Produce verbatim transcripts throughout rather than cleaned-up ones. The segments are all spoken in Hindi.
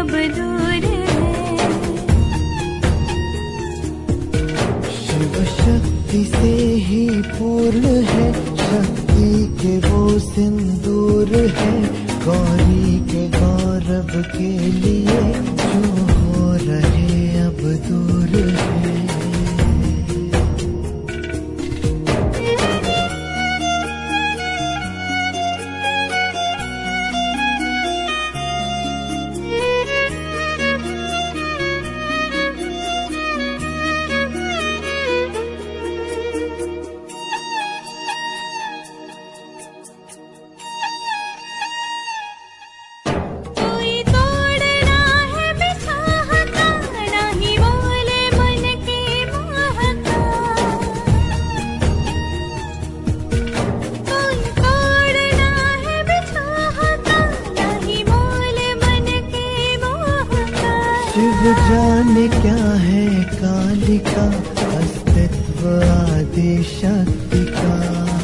अब दूर है। शिव शक्ति से ही पूर्ण है, शक्ति के वो सिंदूर है, गौरी के गौरव के लिए जो हो रहे अब दूर है। जाने क्या है कालिका, अस्तित्व आदि शक्ति का।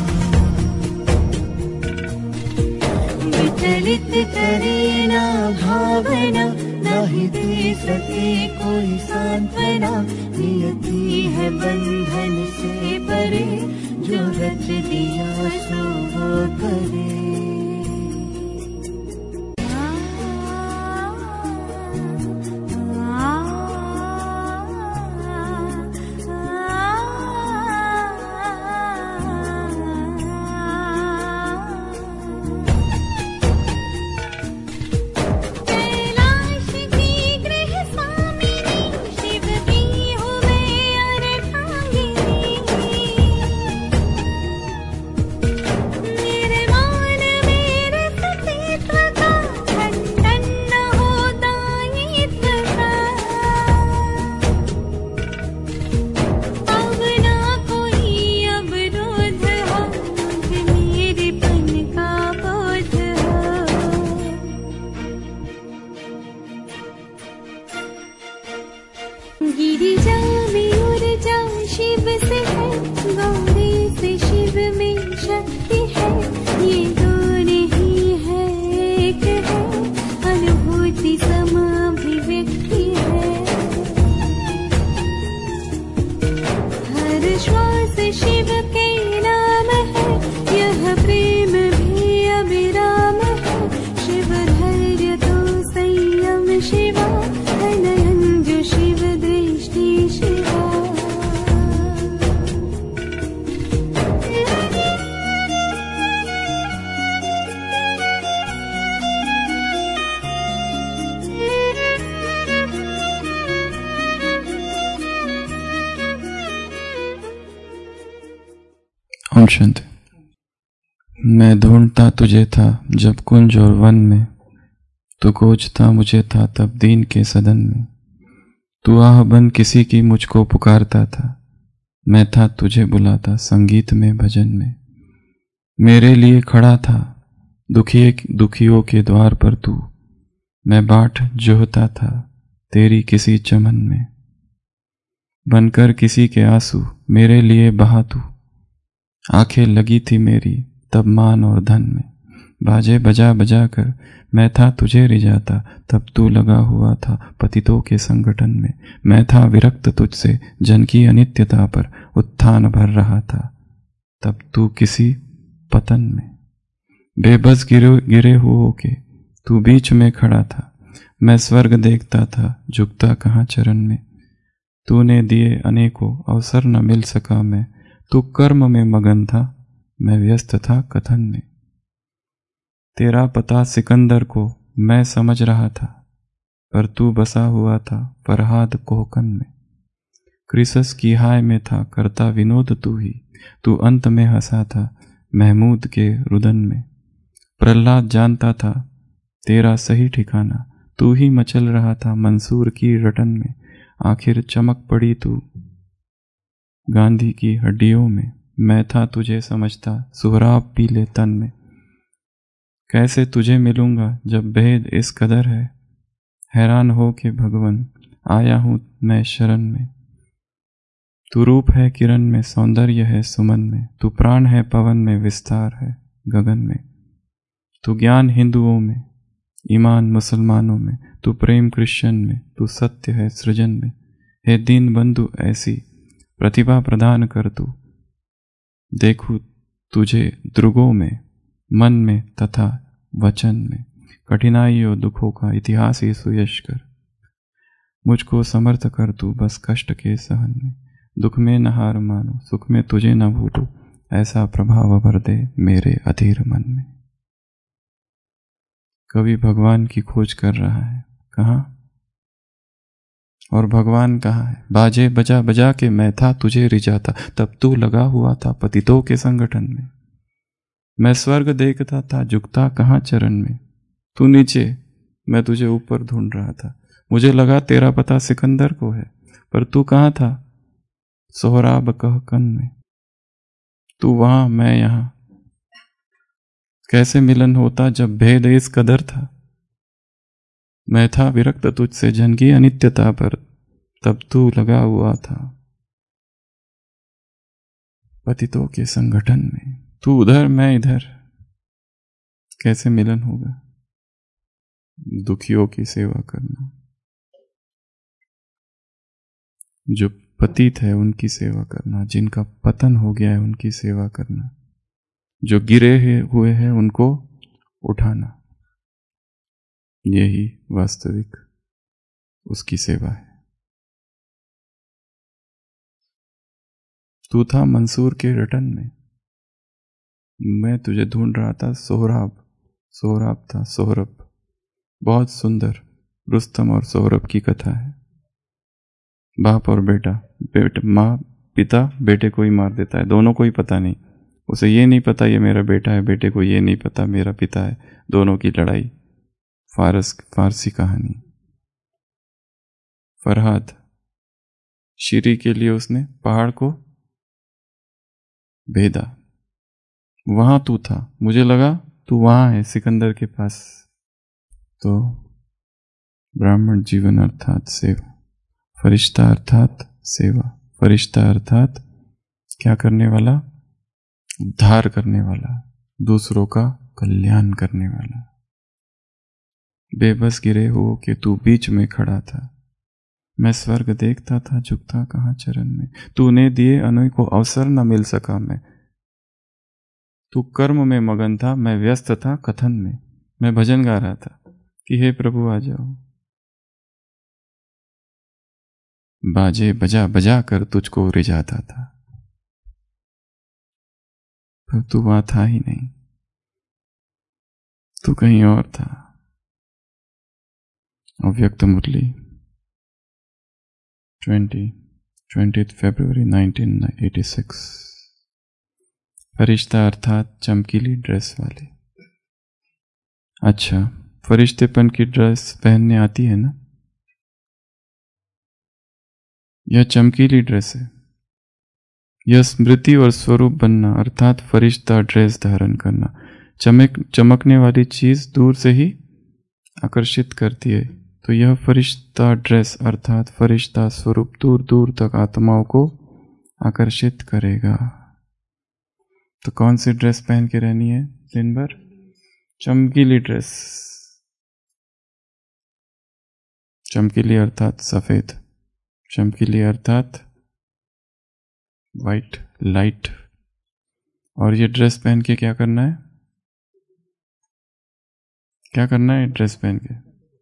विचलित करे ना भावना, नहीं दे सके कोई सांत्वना, नियति है बंधन से परे, जो रच दिया सो वो करे। गिरिजा में ऊर्जा शिव से है, गौरी से शिव में शक्ति है, ये दो नहीं है एक है, अनुभूति समाभिव्यक्ति है। हर श्वास शिव के नाम है, यह प्रेम भी अविराम है, शिव धैर्य तो संयम शिवा, नयन जो शिव दृष्टि शिवा। ओम शांति। मैं ढूंढता तुझे था जब कुंज और वन में, तू खोजता मुझे था तब दीन के सदन में, तू आह बन किसी की मुझको पुकारता था, मैं था तुझे बुलाता संगीत में भजन में। मेरे लिए खड़ा था दुखिए दुखियों के द्वार पर तू, मैं बाट जोहता था तेरी किसी चमन में। बनकर किसी के आंसू मेरे लिए बहा तू, आंखें लगी थी मेरी तब मान और धन में। बाजे बजा बजा कर मैं था तुझे रिझाता, तब तू लगा हुआ था पतितों के संगठन में। मैं था विरक्त तुझसे जन की अनित्यता पर उत्थान भर रहा था, तब तू किसी पतन में। बेबस गिरे गिरे हुओं के तू बीच में खड़ा था, मैं स्वर्ग देखता था झुकता कहाँ चरण में। तूने दिए अनेकों अवसर न मिल सका मैं, तू कर्म में मगन था मैं व्यस्त था कथन में। तेरा पता सिकंदर को मैं समझ रहा था, पर तू बसा हुआ था फरहाद कोहकन में। क्रिसस की हाय में था करता विनोद तू ही, तू अंत में हंसा था महमूद के रुदन में। प्रहलाद जानता था तेरा सही ठिकाना, तू ही मचल रहा था मंसूर की रटन में। आखिर चमक पड़ी तू गांधी की हड्डियों में, मैं था तुझे समझता सुहराब पीले तन में। कैसे तुझे मिलूंगा जब भेद इस कदर है, हैरान हो के भगवन आया हूं मैं शरण में। तू रूप है किरण में सौंदर्य है सुमन में, तू प्राण है पवन में विस्तार है गगन में। तू ज्ञान हिंदुओं में ईमान मुसलमानों में, तू प्रेम क्रिश्चियन में, तू सत्य है सृजन में। हे दीन बंधु ऐसी प्रतिभा प्रदान कर तू, देखूं तुझे द्रुगों में, मन में तथा वचन में। कठिनाइयों दुखों का इतिहास ही सुयश कर, मुझको समर्थ कर तू बस कष्ट के सहन में। दुख में न हार मानो, सुख में तुझे न भूलूं, ऐसा प्रभाव भर दे मेरे अधीर मन में। कवि भगवान की खोज कर रहा है, कहाँ और भगवान कहाँ है। बाजे बजा बजा के मैं था तुझे रिझाता, तब तू लगा हुआ था पतितों के संगठन में। मैं स्वर्ग देखता था झुकता कहाँ चरण में, तू नीचे मैं तुझे ऊपर ढूंढ रहा था। मुझे लगा तेरा पता सिकंदर को है, पर तू कहाँ था सोहराब कह कन में। तू वहां मैं यहां, कैसे मिलन होता जब भेद इस कदर था। मैं था विरक्त तुझसे जनकी अनित्यता पर, तब तू लगा हुआ था पतितों के संगठन में। तू उधर मैं इधर, कैसे मिलन होगा। दुखियों की सेवा करना, जो पतित है उनकी सेवा करना, जिनका पतन हो गया है उनकी सेवा करना, जो गिरे हुए हैं उनको उठाना, यही वास्तविक उसकी सेवा है। तू था मंसूर के रटन में, मैं तुझे ढूंढ रहा था सोहराब। सोहराब था सोहरब, बहुत सुंदर रुस्तम और सोहरब की कथा है। बाप और बेटा, बेटा माँ पिता बेटे को ही मार देता है, दोनों को ही पता नहीं। उसे ये नहीं पता ये मेरा बेटा है, बेटे को ये नहीं पता मेरा पिता है। दोनों की लड़ाई, फारस फारसी कहानी। फरहाद शीरी के लिए उसने पहाड़ को भेदा, वहां तू था, मुझे लगा तू वहां है सिकंदर के पास। तो ब्राह्मण जीवन अर्थात सेवा, फरिश्ता अर्थात सेवा। फरिश्ता अर्थात क्या करने वाला, उद्धार करने वाला, दूसरों का कल्याण करने वाला। बेबस गिरे हो कि तू बीच में खड़ा था, मैं स्वर्ग देखता था झुकता कहाँ चरण में। तूने दिए अनय को अवसर न मिल सका मैं, तू कर्म में मगन था मैं व्यस्त था कथन में। मैं भजन गा रहा था कि हे प्रभु आ जाओ, बाजे बजा बजा कर तुझको रिझाता था, पर तू वहां था ही नहीं, तू कहीं और था। अव्यक्त मुरली ट्वेंटी ट्वेंटी फरवरी नाइनटीन एटी सिक्स। फरिश्ता अर्थात चमकीली ड्रेस वाले। अच्छा, फरिश्तेपन की ड्रेस पहनने आती है ना, यह चमकीली ड्रेस है। यह स्मृति और स्वरूप बनना अर्थात फरिश्ता ड्रेस धारण करना। चमक चमकने वाली चीज दूर से ही आकर्षित करती है, तो यह फरिश्ता ड्रेस अर्थात फरिश्ता स्वरूप दूर दूर तक आत्माओं को आकर्षित करेगा। तो कौन सी ड्रेस पहन के रहनी है दिन भर? चमकीली ड्रेस। चमकीली अर्थात सफेद, चमकीली अर्थात वाइट लाइट। और ये ड्रेस पहन के क्या करना है, क्या करना है ड्रेस पहन के?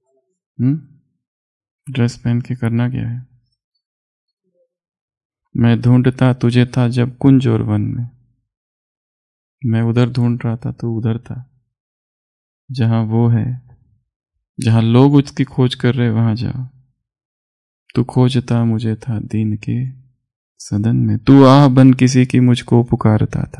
हम्म ड्रेस पहन के करना क्या है? मैं ढूंढता तुझे था जब कुंज और वन में, मैं उधर ढूंढ रहा था तो उधर था, जहां वो है, जहां लोग उसकी खोज कर रहे वहां जाओ। तू खोजता मुझे था दीन के सदन में, तू आह बन किसी की मुझको पुकारता था।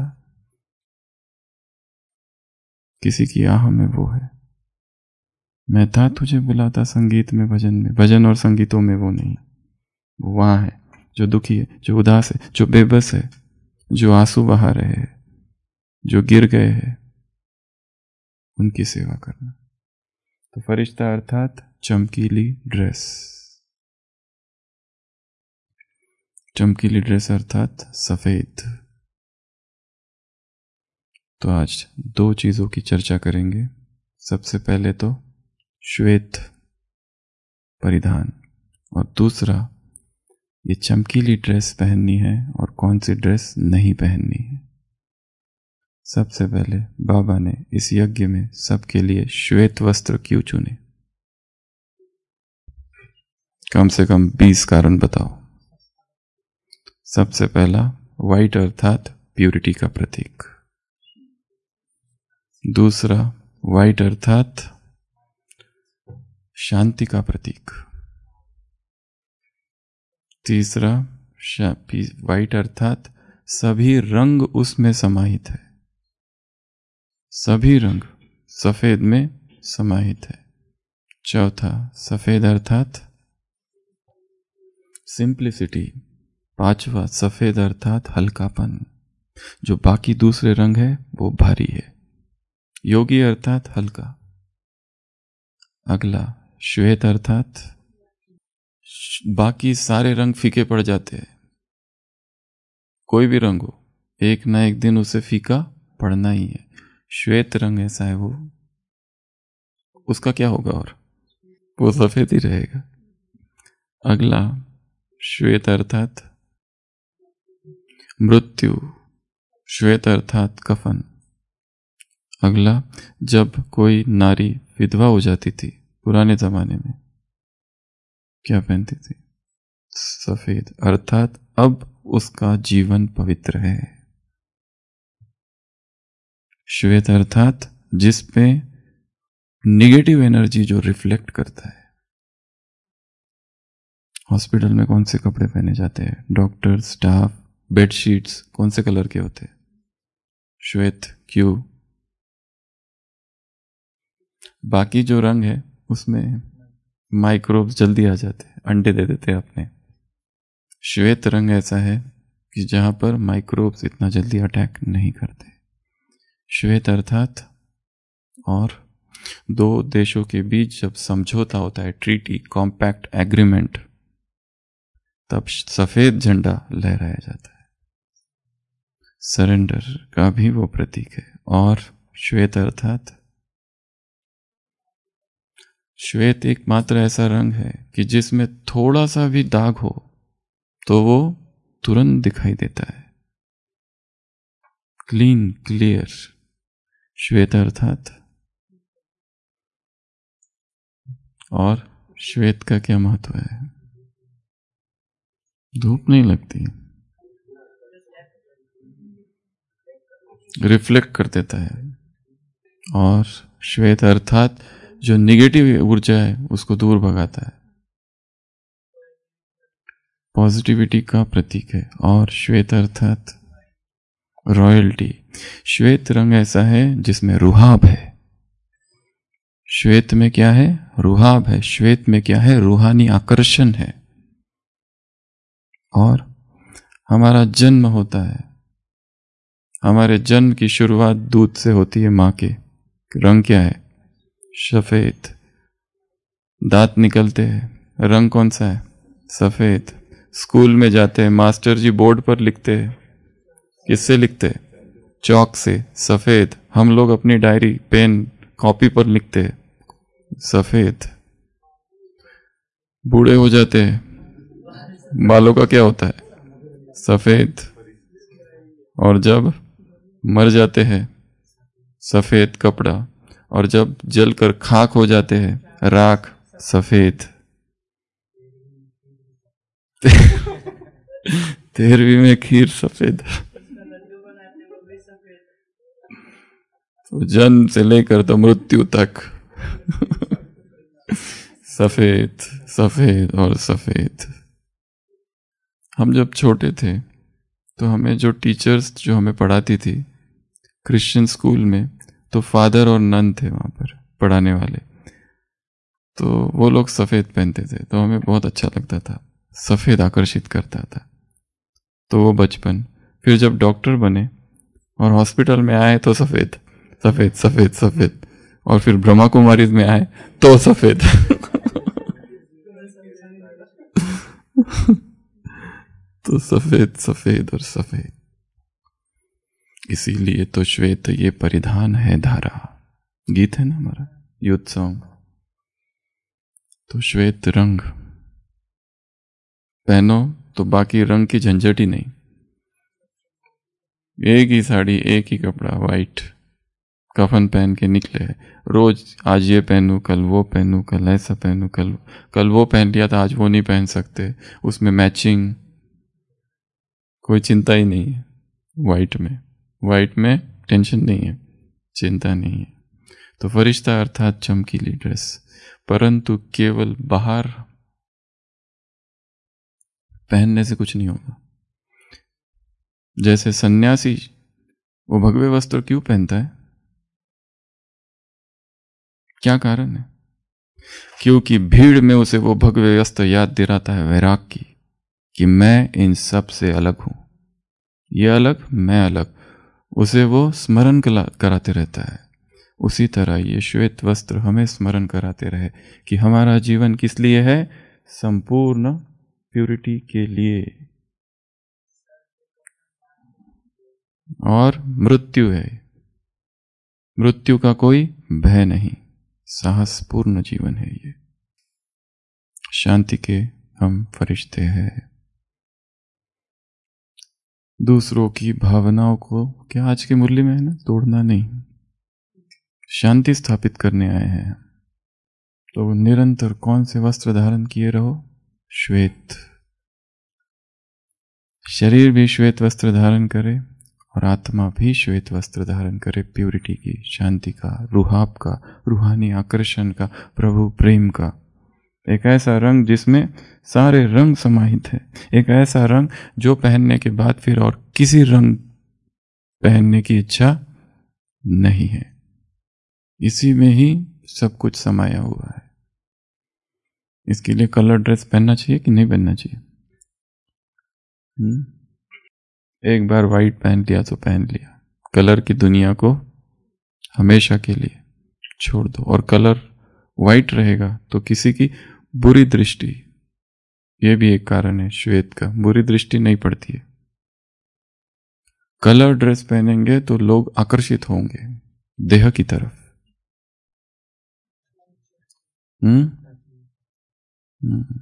किसी की आह में वो है, मैं था तुझे बुलाता संगीत में भजन में, भजन और संगीतों में वो नहीं, वो वहां है जो दुखी है, जो उदास है, जो बेबस है, जो आंसू बहा रहे हैं, जो गिर गए हैं, उनकी सेवा करना। तो फरिश्ता अर्थात चमकीली ड्रेस, चमकीली ड्रेस अर्थात सफेद। तो आज दो चीजों की चर्चा करेंगे। सबसे पहले तो श्वेत परिधान, और दूसरा ये चमकीली ड्रेस पहननी है और कौन सी ड्रेस नहीं पहननी है। सबसे पहले बाबा ने इस यज्ञ में सबके लिए श्वेत वस्त्र क्यों चुने? कम से कम बीस कारण बताओ। सबसे पहला, व्हाइट अर्थात प्यूरिटी का प्रतीक। दूसरा, व्हाइट अर्थात शांति का प्रतीक। तीसरा, व्हाइट अर्थात सभी रंग उसमें समाहित है, सभी रंग सफेद में समाहित है। चौथा, सफेद अर्थात सिंप्लिसिटी। पांचवा, सफेद अर्थात हल्कापन। जो बाकी दूसरे रंग है वो भारी है। योगी अर्थात हल्का। अगला, श्वेत अर्थात बाकी सारे रंग फीके पड़ जाते हैं, कोई भी रंग हो, एक ना एक दिन उसे फीका पड़ना ही है। श्वेत रंग ऐसा है, वो उसका क्या होगा, और वो सफेद ही रहेगा। अगला, श्वेत अर्थात मृत्यु, श्वेत अर्थात कफन। अगला, जब कोई नारी विधवा हो जाती थी पुराने जमाने में, क्या पहनती थी? सफेद, अर्थात अब उसका जीवन पवित्र है। श्वेत अर्थात जिसपे निगेटिव एनर्जी जो रिफ्लेक्ट करता है। हॉस्पिटल में कौन से कपड़े पहने जाते हैं? डॉक्टर, स्टाफ, बेडशीट्स कौन से कलर के होते हैं? श्वेत। क्यों? बाकी जो रंग है उसमें माइक्रोब्स जल्दी आ जाते हैं, अंडे दे देते हैं अपने। श्वेत रंग ऐसा है कि जहां पर माइक्रोब्स इतना जल्दी अटैक नहीं करते। श्वेत अर्थात, और दो देशों के बीच जब समझौता होता है, ट्रीटी, कॉम्पैक्ट, एग्रीमेंट, तब सफेद झंडा लहराया जाता है। सरेंडर का भी वो प्रतीक है। और श्वेत अर्थात, श्वेत एकमात्र ऐसा रंग है कि जिसमें थोड़ा सा भी दाग हो तो वो तुरंत दिखाई देता है। Clean, clear. श्वेत अर्थात, और श्वेत का क्या महत्व है? धूप नहीं लगती, रिफ्लेक्ट कर देता है। और श्वेत अर्थात जो निगेटिव ऊर्जा है उसको दूर भगाता है, पॉजिटिविटी का प्रतीक है। और श्वेत अर्थात रॉयल्टी। श्वेत रंग ऐसा है जिसमें रुहाब है। श्वेत में क्या है? रुहाब है। श्वेत में क्या है? रूहानी आकर्षण है। और हमारा जन्म होता है, हमारे जन्म की शुरुआत दूध से होती है, मां के। रंग क्या है? सफेद। दांत निकलते हैं, रंग कौन सा है? सफेद। स्कूल में जाते हैं, मास्टर जी बोर्ड पर लिखते हैं, किससे लिखते हैं? चौक से, सफेद। हम लोग अपनी डायरी, पेन, कॉपी पर लिखते हैं, सफेद। बूढ़े हो जाते हैं, बालों का क्या होता है? सफेद। और जब मर जाते हैं, सफेद कपड़ा। और जब जलकर खाक हो जाते हैं, राख, सफेद। तेरहवीं में खीर सफेद। तो जन्म से लेकर तो मृत्यु तक सफेद, सफेद और सफेद। हम जब छोटे थे तो हमें जो टीचर्स जो हमें पढ़ाती थी क्रिश्चियन स्कूल में, तो फादर और नन थे वहां पर पढ़ाने वाले, तो वो लोग सफेद पहनते थे, तो हमें बहुत अच्छा लगता था, सफेद आकर्षित करता था। तो वो बचपन। फिर जब डॉक्टर बने और हॉस्पिटल में आए तो सफेद, सफेद, सफेद, सफेद। और फिर ब्रह्मा कुमारी में आए तो सफेद। तो सफेद, सफेद और सफेद। इसीलिए तो श्वेत ये परिधान है धारा। गीत है ना हमारा, युद्ध सॉन्ग। तो श्वेत रंग पहनो तो बाकी रंग की झंझट ही नहीं। एक ही साड़ी, एक ही कपड़ा, वाइट कफन पहन के निकले, रोज आज ये पहनूं, कल वो पहनूं, कल ऐसा पहनूं, कल कल वो पहन लिया था, आज वो नहीं पहन सकते, उसमें मैचिंग, कोई चिंता ही नहीं है। वाइट में वाइट में टेंशन नहीं है, चिंता नहीं है। तो फरिश्ता अर्थात चमकीली ड्रेस, परंतु केवल बाहर पहनने से कुछ नहीं होगा। जैसे सन्यासी वो भगवे वस्त्र क्यों पहनता है? क्या कारण है? क्योंकि भीड़ में उसे वो भगवे वस्त्र याद दिलाता है वैराग की, कि मैं इन सब से अलग हूं, ये अलग, मैं अलग, उसे वो स्मरण कराते रहता है। उसी तरह ये श्वेत वस्त्र हमें स्मरण कराते रहे कि हमारा जीवन किस लिए है? संपूर्ण प्यूरिटी के लिए। और मृत्यु है, मृत्यु का कोई भय नहीं, साहसपूर्ण जीवन है ये। शांति के हम फरिश्ते हैं। दूसरों की भावनाओं को, क्या आज की मुरली में है ना, तोड़ना नहीं, शांति स्थापित करने आए हैं। तो निरंतर कौन से वस्त्र धारण किए रहो? श्वेत। शरीर भी श्वेत वस्त्र धारण करे और आत्मा भी श्वेत वस्त्र धारण करे, प्यूरिटी की, शांति का, रूहाब का, रूहानी आकर्षण का, प्रभु प्रेम का। एक ऐसा रंग जिसमें सारे रंग समाहित है, एक ऐसा रंग जो पहनने के बाद फिर और किसी रंग पहनने की इच्छा नहीं है, इसी में ही सब कुछ समाया हुआ है। इसके लिए कलर ड्रेस पहनना चाहिए कि नहीं पहनना चाहिए? हुँ? एक बार वाइट पहन लिया तो पहन लिया, कलर की दुनिया को हमेशा के लिए छोड़ दो। और कलर वाइट रहेगा तो किसी की बुरी दृष्टि, यह भी एक कारण है श्वेत का, बुरी दृष्टि नहीं पड़ती है। कलर ड्रेस पहनेंगे तो लोग आकर्षित होंगे देह की तरफ। हम्म हम्म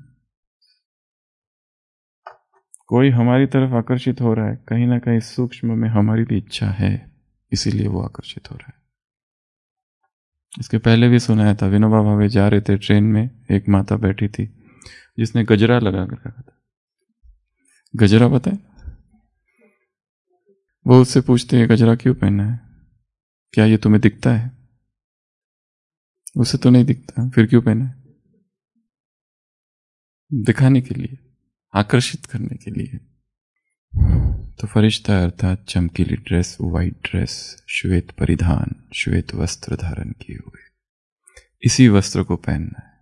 कोई हमारी तरफ आकर्षित हो रहा है, कहीं ना कहीं सूक्ष्म में हमारी भी इच्छा है, इसीलिए वो आकर्षित हो रहा है। इसके पहले भी सुनाया था, विनोबा भावे जा रहे थे ट्रेन में, एक माता बैठी थी जिसने गजरा लगा कर रखा था। गजरा पता है? वो उससे पूछते हैं गजरा क्यों पहना है, क्या ये तुम्हें दिखता है? उसे तो नहीं दिखता, फिर क्यों पहना है? दिखाने के लिए, आकर्षित करने के लिए। तो फरिश्ता अर्थात चमकीली ड्रेस, वाइट ड्रेस, श्वेत परिधान, श्वेत वस्त्र धारण किए हुए, इसी वस्त्र को पहनना है।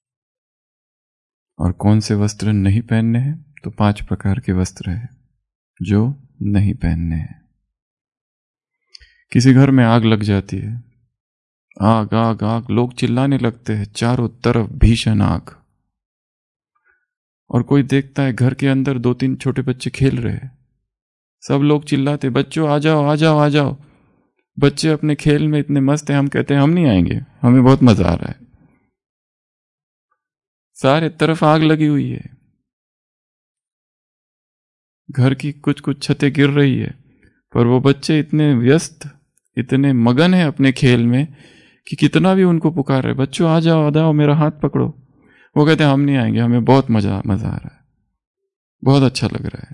और कौन से वस्त्र नहीं पहनने हैं? तो पांच प्रकार के वस्त्र हैं जो नहीं पहनने हैं। किसी घर में आग लग जाती है, आग आग आग, लोग चिल्लाने लगते हैं, चारों तरफ भीषण आग, और कोई देखता है घर के अंदर दो तीन छोटे बच्चे खेल रहे हैं, सब लोग चिल्लाते बच्चों आ जाओ आ जाओ आ जाओ। बच्चे अपने खेल में इतने मस्त हैं, हम कहते हैं हम नहीं आएंगे, हमें बहुत मजा आ रहा है। सारे तरफ आग लगी हुई है, घर की कुछ कुछ छतें गिर रही है, पर वो बच्चे इतने व्यस्त, इतने मगन है अपने खेल में कि कितना भी उनको पुकार रहे, बच्चों आ जाओ आ जाओ, मेरा हाथ पकड़ो, वो कहते हैं हम नहीं आएंगे, हमें बहुत मजा मजा आ रहा है, बहुत अच्छा लग रहा है।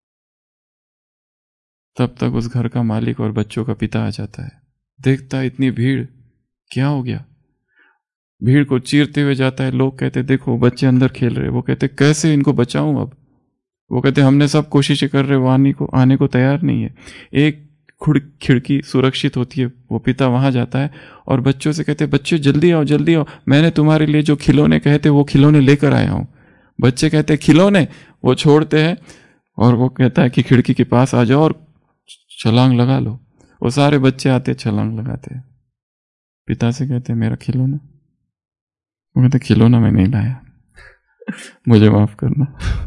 तब तक उस घर का मालिक और बच्चों का पिता आ जाता है, देखता है इतनी भीड़, क्या हो गया? भीड़ को चीरते हुए जाता है। लोग कहते देखो बच्चे अंदर खेल रहे, वो कहते कैसे इनको बचाऊं अब? वो कहते हमने सब कोशिशें कर रहे, वो आने को आने को तैयार नहीं है। एक खुड़ खिड़की सुरक्षित होती है, वो पिता वहां जाता है और बच्चों से कहते बच्चों जल्दी आओ जल्दी आओ, मैंने तुम्हारे लिए जो खिलौने कहे थे वो खिलौने लेकर आया हूं। बच्चे कहते खिलौने, वो छोड़ते हैं और वो कहता है कि खिड़की के पास आ जाओ और छलांग लगा लो। वो सारे बच्चे आते छलांग लगाते हैं। पिता से कहते मेरा खिलौना, वो कहते खिलौना मैं नहीं लाया, मुझे माफ करना,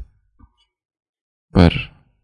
पर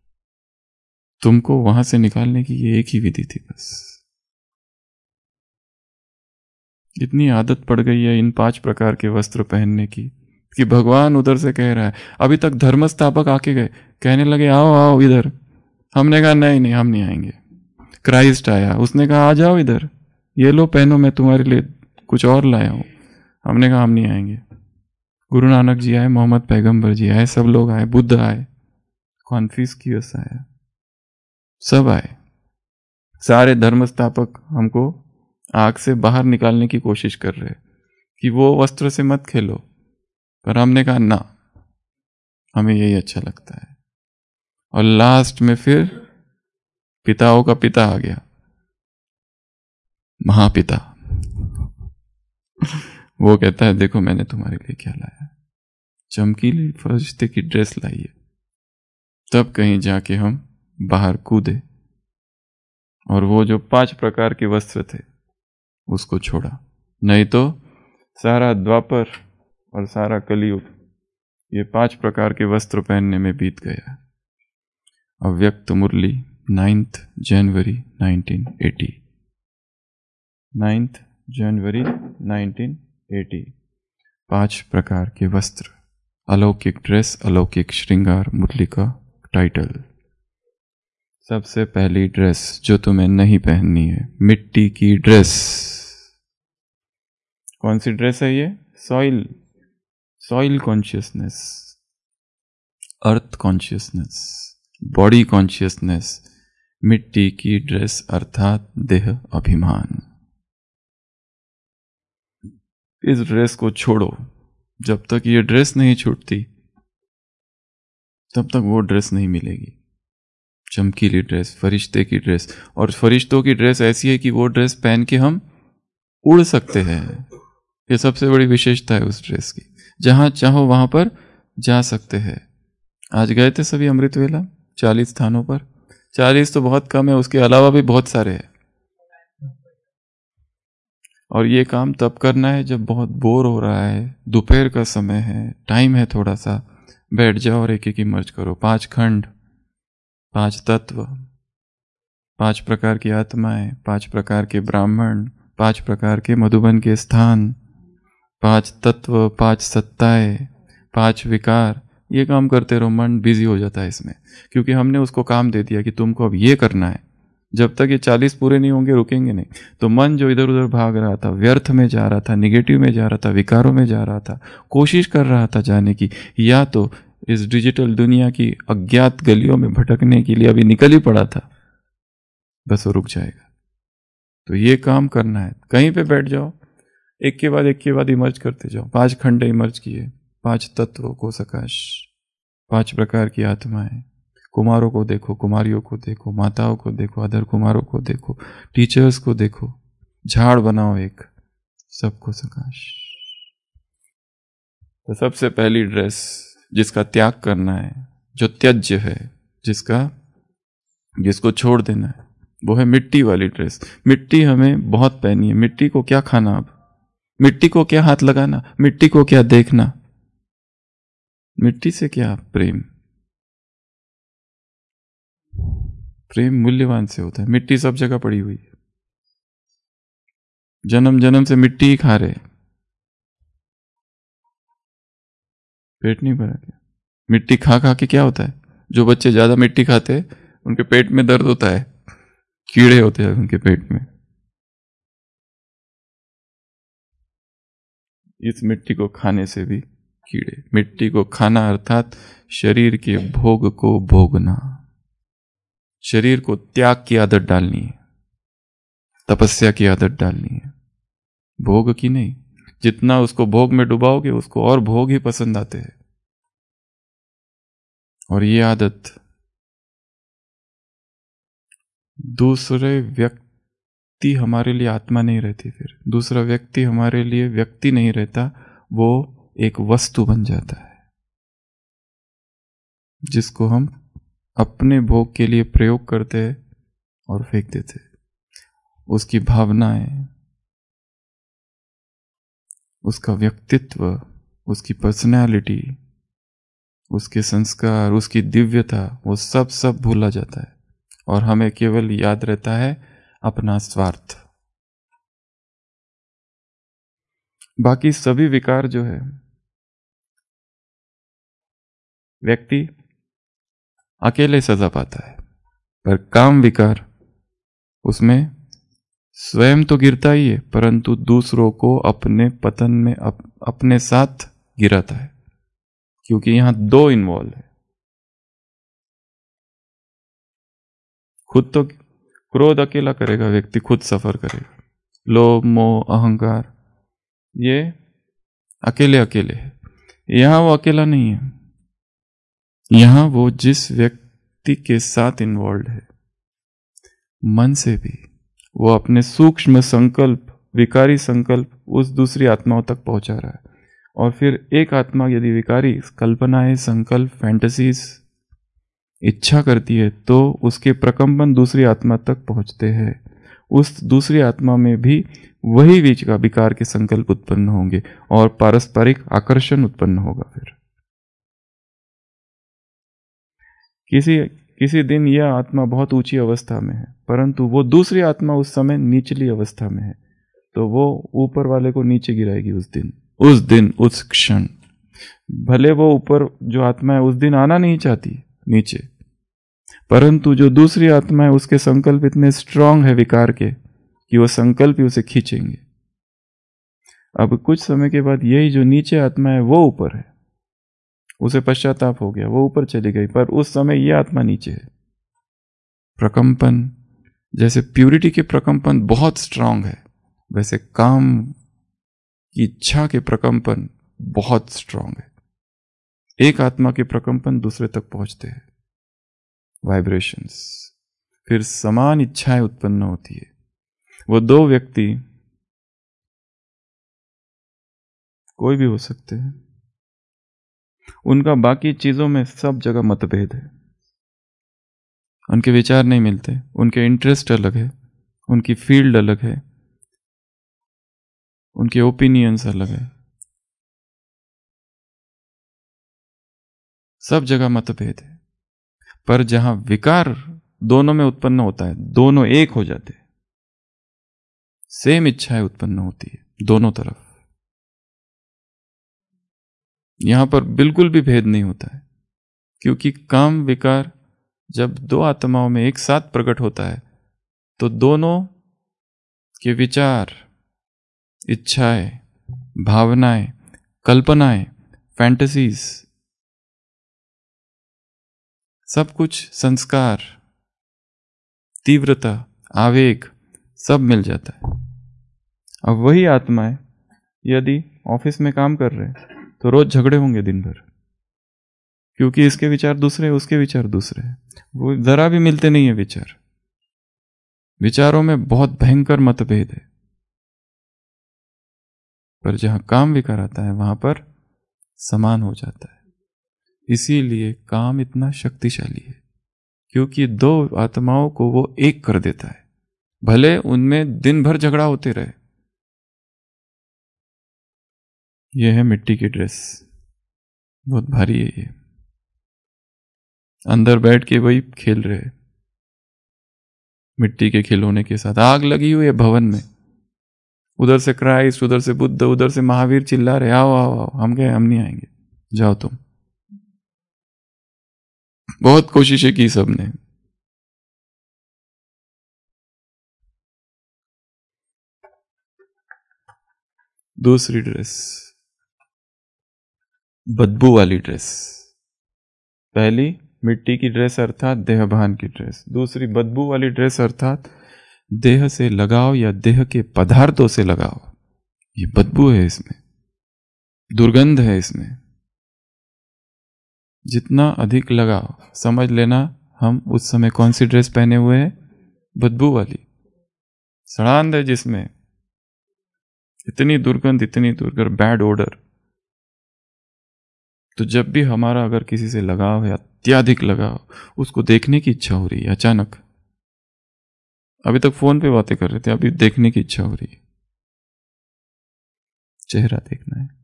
तुमको वहां से निकालने की ये एक ही विधि थी बस। इतनी आदत पड़ गई है इन पांच प्रकार के वस्त्र पहनने की कि भगवान उधर से कह रहा है। अभी तक धर्मस्थापक आके गए, कहने लगे आओ आओ इधर, हमने कहा नहीं नहीं हम नहीं आएंगे। क्राइस्ट आया, उसने कहा आ जाओ इधर, ये लो पहनो, मैं तुम्हारे लिए कुछ और लाया हूं। हमने कहा हम नहीं आएंगे। गुरु नानक जी आए, मोहम्मद पैगंबर जी आए, सब लोग आए, बुद्ध आए, कॉन्फ्यूशियस आया, सब आए। सारे धर्मस्थापक हमको आग से बाहर निकालने की कोशिश कर रहे कि वो वस्त्र से मत खेलो, पर हमने कहा ना, हमें यही अच्छा लगता है। और लास्ट में फिर पिताओं का पिता आ गया, महापिता। वो कहता है देखो मैंने तुम्हारे लिए क्या लाया, चमकीली फरिश्ते की ड्रेस लाई है। तब कहीं जाके हम बाहर कूदे और वो जो पांच प्रकार के वस्त्र थे उसको छोड़ा, नहीं तो सारा द्वापर और सारा कलियुग ये पांच प्रकार के वस्त्र पहनने में बीत गया। अव्यक्त मुरली, ninth January nineteen eighty, ninth January nineteen eighty. पांच प्रकार के वस्त्र, अलौकिक ड्रेस, अलौकिक श्रृंगार, मुरली का टाइटल। सबसे पहली ड्रेस जो तुम्हें नहीं पहननी है, मिट्टी की ड्रेस। कौन सी ड्रेस है ये? Soil, soil consciousness, earth consciousness, body consciousness, मिट्टी की ड्रेस अर्थात देह अभिमान। इस ड्रेस को छोड़ो। जब तक ये ड्रेस नहीं छूटती तब तक वो ड्रेस नहीं मिलेगी। चमकीली ड्रेस, फरिश्ते की ड्रेस, और फरिश्तों की ड्रेस ऐसी है कि वो ड्रेस पहन के हम उड़ सकते हैं। ये सबसे बड़ी विशेषता है उस ड्रेस की, जहां चाहो वहां पर जा सकते हैं। आज गए थे सभी अमृत वेला चालीस स्थानों पर। चालीस तो बहुत कम है, उसके अलावा भी बहुत सारे हैं। और ये काम तब करना है जब बहुत बोर हो रहा है, दोपहर का समय है, टाइम है थोड़ा सा, बैठ जाओ और एक एक इमर्ज करो। पांच खंड, पांच तत्व, पांच प्रकार की आत्माएं, पांच प्रकार के ब्राह्मण, पांच प्रकार के मधुबन के स्थान, पांच तत्व, पांच सत्ताएं, पांच विकार। ये काम करते रहो, मन बिजी हो जाता है इसमें, क्योंकि हमने उसको काम दे दिया कि तुमको अब ये करना है। जब तक ये चालीस पूरे नहीं होंगे रुकेंगे नहीं। तो मन जो इधर उधर भाग रहा था, व्यर्थ में जा रहा था, निगेटिव में जा रहा था, विकारों में जा रहा था, कोशिश कर रहा था जाने की, या तो इस डिजिटल दुनिया की अज्ञात गलियों में भटकने के लिए अभी निकल ही पड़ा था, बस वो रुक जाएगा। तो ये काम करना है, कहीं पे बैठ जाओ, एक के बाद एक के बाद इमर्ज करते जाओ। पांच खंडे इमर्ज किए, पांच तत्वों को सकाश, पांच प्रकार की आत्माएं। कुमारों को देखो, कुमारियों को देखो, माताओं को देखो, अदर कुमारों को देखो, टीचर्स को देखो, झाड़ बनाओ एक, सबको सकाश। तो सबसे पहली ड्रेस जिसका त्याग करना है, जो त्याज्य है, जिसका जिसको छोड़ देना है, वो है मिट्टी वाली ड्रेस। मिट्टी हमें बहुत पहनी है। मिट्टी को क्या खाना, अब मिट्टी को क्या हाथ लगाना, मिट्टी को क्या देखना, मिट्टी से क्या प्रेम। प्रेम मूल्यवान से होता है। मिट्टी सब जगह पड़ी हुई है, जन्म जन्म से मिट्टी ही खा रहे, पेट नहीं भरा क्या? मिट्टी खा खा के क्या होता है? जो बच्चे ज्यादा मिट्टी खाते हैं उनके पेट में दर्द होता है, कीड़े होते हैं उनके पेट में। इस मिट्टी को खाने से भी कीड़े। मिट्टी को खाना अर्थात शरीर के भोग को भोगना, शरीर को त्याग की आदत डालनी है, तपस्या की आदत डालनी है, भोग की नहीं। जितना उसको भोग में डुबाओगे उसको और भोग ही पसंद आते हैं। और ये आदत दूसरे व्यक्ति हमारे लिए आत्मा नहीं रहती, फिर दूसरा व्यक्ति हमारे लिए व्यक्ति नहीं रहता, वो एक वस्तु बन जाता है जिसको हम अपने भोग के लिए प्रयोग करते हैं और फेंक देते। उसकी भावनाएं, उसका व्यक्तित्व, उसकी पर्सनैलिटी, उसके संस्कार, उसकी दिव्यता, वो सब सब भूला जाता है और हमें केवल याद रहता है अपना स्वार्थ। बाकी सभी विकार जो है, व्यक्ति अकेले सजा पाता है, पर काम विकार उसमें स्वयं तो गिरता ही है, परंतु दूसरों को अपने पतन में अप, अपने साथ गिराता है, क्योंकि यहां दो इन्वॉल्व है। खुद तो क्रोध अकेला करेगा, व्यक्ति खुद सफर करेगा। लोभ, मोह, अहंकार ये अकेले अकेले है। यहां वो अकेला नहीं है, यहां वो जिस व्यक्ति के साथ इन्वॉल्व है, मन से भी वो अपने सूक्ष्म संकल्प, विकारी संकल्प उस दूसरी आत्माओं तक पहुंचा रहा है। और फिर एक आत्मा यदि विकारी कल्पनाएं, संकल्प, फैंटेसीज, इच्छा करती है, तो उसके प्रकंपन दूसरी आत्मा तक पहुंचते हैं। उस दूसरी आत्मा में भी वही बीच का विकार के संकल्प उत्पन्न होंगे और पारस्परिक आकर्षण उत्पन्न होगा। फिर किसी किसी दिन यह आत्मा बहुत ऊंची अवस्था में है, परंतु वो दूसरी आत्मा उस समय निचली अवस्था में है, तो वो ऊपर वाले को नीचे गिराएगी उस दिन उस दिन उस क्षण। भले वो ऊपर जो आत्मा है उस दिन आना नहीं चाहती नीचे, परंतु जो दूसरी आत्मा है उसके संकल्प इतने स्ट्रांग है विकार के कि वो संकल्प ही उसे खींचेंगे। अब कुछ समय के बाद यही जो नीचे आत्मा है वो ऊपर है, उसे पश्चाताप हो गया, वो ऊपर चली गई, पर उस समय ये आत्मा नीचे है। प्रकंपन जैसे प्यूरिटी के प्रकंपन बहुत स्ट्रांग है, वैसे काम की इच्छा के प्रकंपन बहुत स्ट्रांग है। एक आत्मा के प्रकंपन दूसरे तक पहुंचते हैं, वाइब्रेशंस, फिर समान इच्छाएं उत्पन्न होती है। वो दो व्यक्ति कोई भी हो सकते हैं, उनका बाकी चीजों में सब जगह मतभेद है, उनके विचार नहीं मिलते, उनके इंटरेस्ट अलग है, उनकी फील्ड अलग है, उनके ओपिनियंस अलग है, सब जगह मतभेद है। पर जहां विकार दोनों में उत्पन्न होता है, दोनों एक हो जाते हैं, सेम इच्छाएं उत्पन्न होती है दोनों तरफ। यहां पर बिल्कुल भी भेद नहीं होता है, क्योंकि काम विकार जब दो आत्माओं में एक साथ प्रकट होता है, तो दोनों के विचार, इच्छाएं, भावनाएं, कल्पनाएं, फैंटेसीज, सब कुछ, संस्कार, तीव्रता, आवेग सब मिल जाता है। अब वही आत्माएं यदि ऑफिस में काम कर रहे हैं तो रोज झगड़े होंगे दिन भर, क्योंकि इसके विचार दूसरे, उसके विचार दूसरे, वो जरा भी मिलते नहीं है विचार। विचारों में बहुत भयंकर मतभेद है। पर जहां काम विकार आता है वहां पर समान हो जाता है। इसीलिए काम इतना शक्तिशाली है, क्योंकि दो आत्माओं को वो एक कर देता है, भले उनमें दिन भर झगड़ा होते रहे। यह है मिट्टी की ड्रेस, बहुत भारी है ये। अंदर बैठ के वही खेल रहे हैं मिट्टी के खिलौने के साथ। आग लगी हुई है भवन में, उधर से क्राइस्ट, उधर से बुद्ध, उधर से महावीर चिल्ला रहे, आओ आओ आओ। हम गए, हम नहीं आएंगे, जाओ तुम। बहुत कोशिशें की सबने, दूसरी ड्रेस बदबू वाली ड्रेस। पहली मिट्टी की ड्रेस अर्थात देहभान की ड्रेस, दूसरी बदबू वाली ड्रेस अर्थात देह से लगाओ या देह के पदार्थों से लगाओ। ये बदबू है, इसमें दुर्गंध है। इसमें जितना अधिक लगाओ, समझ लेना हम उस समय कौन सी ड्रेस पहने हुए हैं, बदबू वाली। सड़ांध है जिसमें, इतनी दुर्गंध, इतनी दुर्गंध, बैड ओडर। तो जब भी हमारा अगर किसी से लगाव है, अत्याधिक लगाव, उसको देखने की इच्छा हो रही है अचानक, अभी तक फोन पे बातें कर रहे थे, अभी देखने की इच्छा हो रही है, चेहरा देखना है।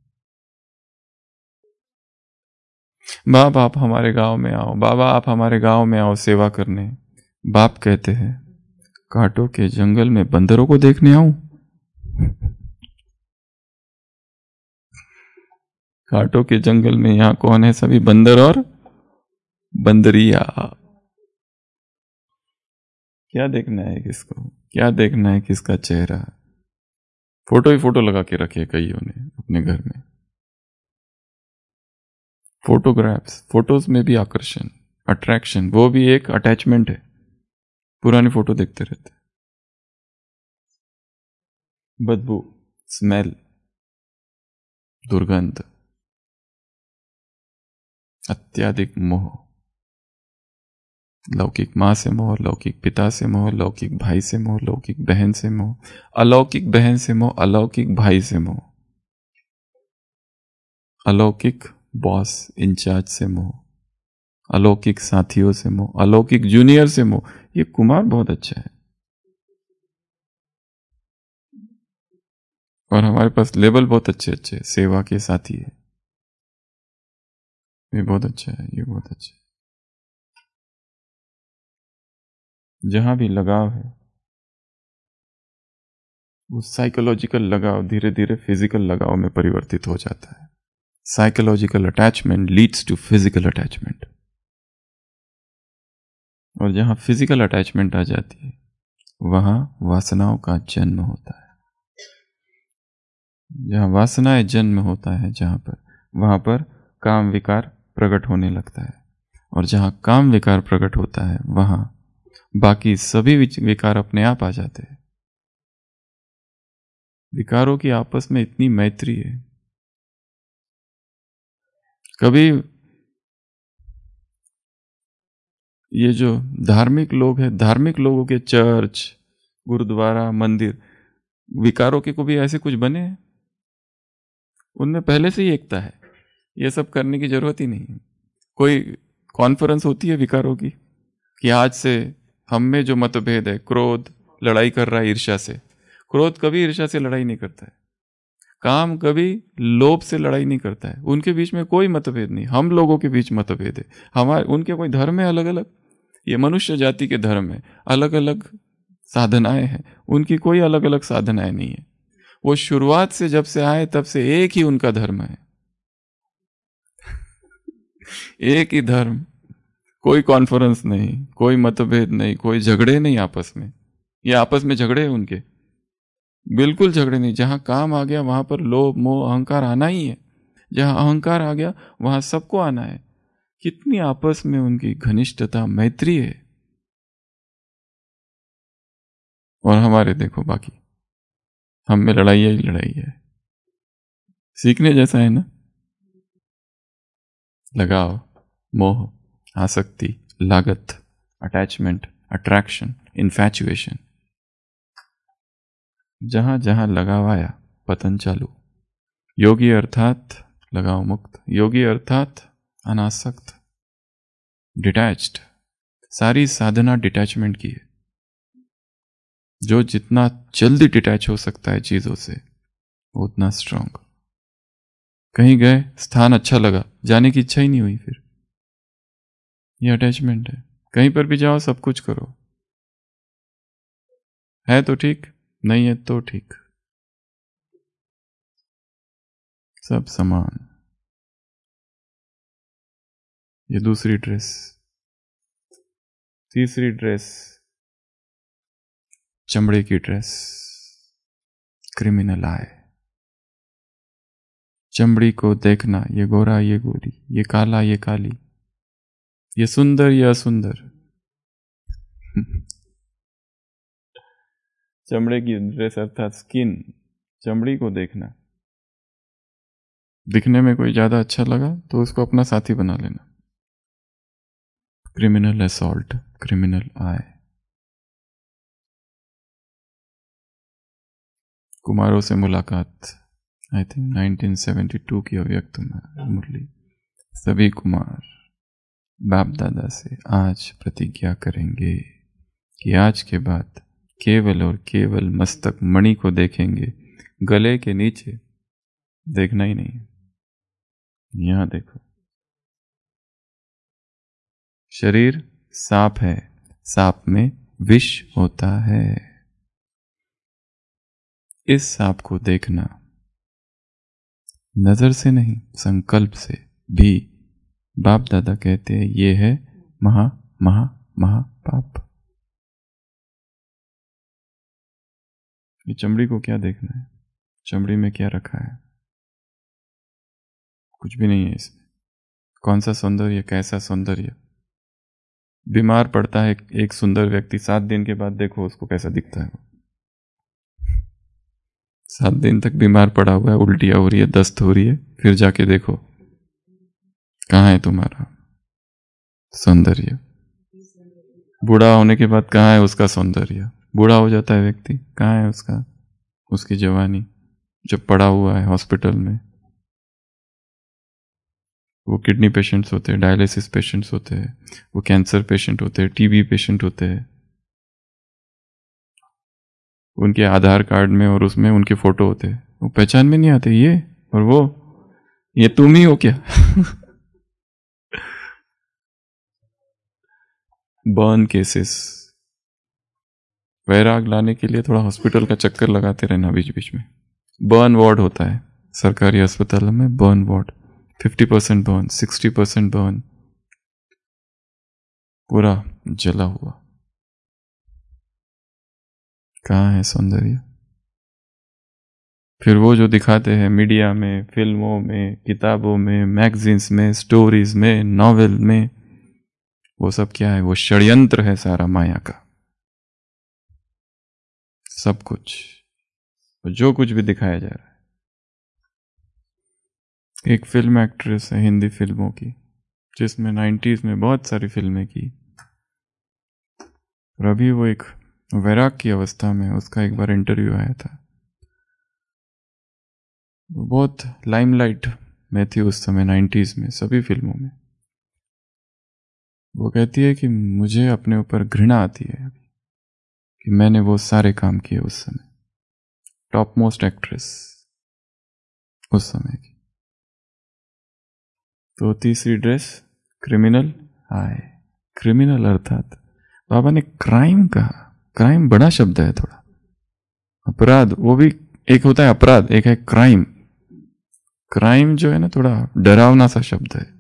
बाप आप हमारे गांव में आओ, बाबा आप हमारे गांव में आओ सेवा करने। बाप कहते हैं कांटों के जंगल में बंदरों को देखने आऊं। कांटों के जंगल में यहाँ कौन है? सभी बंदर और बंदरिया। क्या देखना है किसको? क्या देखना है किसका चेहरा? फोटो ही फोटो लगा के रखे कईयों ने अपने घर में। फोटोग्राफ्स, फोटोज में भी आकर्षण, अट्रैक्शन, वो भी एक अटैचमेंट है। पुरानी फोटो देखते रहते। बदबू, स्मेल, दुर्गंध, अत्याधिक मोह, लौकिक माँ से मोह, लौकिक पिता से मोह, लौकिक भाई से मोह, लौकिक बहन से मोह, अलौकिक बहन से मोह, अलौकिक भाई से मोह, अलौकिक बॉस इंचार्ज से मोह, अलौकिक साथियों से मोह, अलौकिक जूनियर से मोह। ये कुमार बहुत अच्छा है। और हमारे पास लेवल बहुत अच्छे अच्छे सेवा के साथी है। ये बहुत अच्छा है, ये बहुत अच्छा है। जहां भी लगाव है वो साइकोलॉजिकल लगाव धीरे धीरे फिजिकल लगाव में परिवर्तित हो जाता है। Psychological attachment leads to physical attachment. और जहां फिजिकल अटैचमेंट आ जाती है वहां वासनाओं का जन्म होता है। जहां वासनाएं जन्म होता है जहां पर वहां पर काम विकार प्रकट होने लगता है। और जहां काम विकार प्रकट होता है वहां बाकी सभी विकार अपने आप आ जाते हैं। विकारों की आपस में इतनी मैत्री है। कभी ये जो धार्मिक लोग हैं, धार्मिक लोगों के चर्च, गुरुद्वारा, मंदिर, विकारों के को भी ऐसे कुछ बने हैं? उनमें पहले से ही एकता है। ये सब करने की जरूरत ही नहीं है। कोई कॉन्फ्रेंस होती है विकारों की कि आज से हम में जो मतभेद है, क्रोध लड़ाई कर रहा है ईर्ष्या से, क्रोध कभी ईर्ष्या से लड़ाई नहीं करता है। काम कभी लोभ से लड़ाई नहीं करता है। उनके बीच में कोई मतभेद नहीं। हम लोगों के बीच मतभेद है। हमारे उनके कोई धर्म है अलग अलग, ये मनुष्य जाति के धर्म है, अलग अलग साधनाएं हैं। उनकी कोई अलग अलग साधनाएं नहीं है। वो शुरुआत से जब से आए तब से एक ही उनका धर्म है, एक ही धर्म। कोई कॉन्फ्रेंस नहीं, कोई मतभेद नहीं, कोई झगड़े नहीं आपस में। ये आपस में झगड़े हैं उनके, बिल्कुल झगड़े नहीं। जहां काम आ गया वहां पर लोभ मोह अहंकार आना ही है। जहां अहंकार आ गया वहां सबको आना है। कितनी आपस में उनकी घनिष्ठता मैत्री है। और हमारे देखो बाकी हम में लड़ाई ही लड़ाई है। सीखने जैसा है ना। लगाव, मोह, आसक्ति, लागत, अटैचमेंट, अट्रैक्शन, इन्फैचुएशन। जहां जहां लगाव आया पतन चालू। योगी अर्थात लगाव मुक्त, योगी अर्थात अनासक्त, डिटैच्ड। सारी साधना डिटैचमेंट की है। जो जितना जल्दी डिटैच हो सकता है चीजों से वो उतना स्ट्रांग। कहीं गए, स्थान अच्छा लगा, जाने की इच्छा ही नहीं हुई, फिर ये अटैचमेंट है। कहीं पर भी जाओ सब कुछ करो, है तो ठीक, नहीं है तो ठीक, सब समान। ये दूसरी ड्रेस। तीसरी ड्रेस चमड़े की ड्रेस, क्रिमिनल आए। चमड़ी को देखना, ये गोरा ये गोरी, ये काला ये काली, ये सुंदर ये असुंदर। चमड़े की ड्रेस अर्थात स्किन, चमड़ी को देखना। दिखने में कोई ज्यादा अच्छा लगा तो उसको अपना साथी बना लेना। क्रिमिनल असॉल्ट, क्रिमिनल आए। कुमारों से मुलाकात, I think nineteen seventy two की अव्यक्त मुरली। सभी कुमार बाप दादा से आज प्रतिज्ञा करेंगे कि आज के बाद केवल और केवल मस्तक मणि को देखेंगे, गले के नीचे देखना ही नहीं। यहां देखो, शरीर सांप है, सांप में विष होता है। इस सांप को देखना, नजर से नहीं, संकल्प से भी बाप दादा कहते हैं ये है महा महा महा पाप। ये चमड़ी को क्या देखना है, चमड़ी में क्या रखा है, कुछ भी नहीं है इसमें। कौन सा सौंदर्य, कैसा सौंदर्य। बीमार पड़ता है एक सुंदर व्यक्ति, सात दिन के बाद देखो उसको कैसा दिखता है। सात दिन तक बीमार पड़ा हुआ है, उल्टियां हो रही है, दस्त हो रही है, फिर जाके देखो कहाँ है तुम्हारा सौंदर्य। बूढ़ा होने के बाद कहाँ है उसका सौंदर्य। बूढ़ा हो जाता है व्यक्ति, कहाँ है उसका उसकी जवानी, जब पड़ा हुआ है हॉस्पिटल में। वो किडनी पेशेंट्स होते हैं, डायलिसिस पेशेंट्स होते हैं, वो कैंसर पेशेंट होते हैं, टीबी पेशेंट होते हैं। उनके आधार कार्ड में और उसमें उनके फोटो होते हैं, वो पहचान में नहीं आते ये और वो, ये तुम ही हो क्या। बर्न केसेस, वैराग लाने के लिए थोड़ा हॉस्पिटल का चक्कर लगाते रहना बीच बीच में। बर्न वार्ड होता है सरकारी अस्पतालों में, burn ward, fifty percent burn, sixty percent burn, पूरा जला हुआ। कहाँ है सौंदर्य। फिर वो जो दिखाते हैं मीडिया में, फिल्मों में, किताबों में, मैगजीन्स में, स्टोरीज में, नॉवेल में, वो सब क्या है, वो षड्यंत्र है सारा माया का। सब कुछ जो कुछ भी दिखाया जा रहा है। एक फिल्म एक्ट्रेस है हिंदी फिल्मों की, जिसमें नाइन्टीज में बहुत सारी फिल्में की, और अभी वो एक वैराग की अवस्था में, उसका एक बार इंटरव्यू आया था। वो बहुत लाइमलाइट में थी उस समय नाइन्टीज में सभी फिल्मों में। वो कहती है कि मुझे अपने ऊपर घृणा आती है अभी कि मैंने वो सारे काम किए उस समय। टॉप मोस्ट एक्ट्रेस उस समय की। तो तीसरी ड्रेस क्रिमिनल आए। क्रिमिनल अर्थात बाबा ने क्राइम कहा। क्राइम बड़ा शब्द है थोड़ा, अपराध, वो भी एक होता है अपराध, एक है क्राइम। क्राइम जो है ना थोड़ा डरावना सा शब्द है।